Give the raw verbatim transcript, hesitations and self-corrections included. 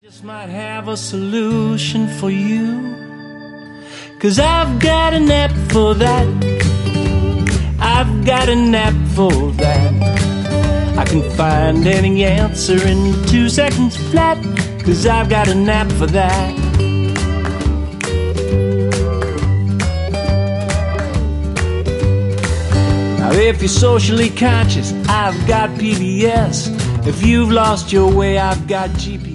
Just might have a solution for you, 'cause I've got an app for that. I've got an app for that. I can find any answer in two seconds flat, 'cause I've got an app for that. Now if you're socially conscious, I've got P B S. If you've lost your way, I've got G P S.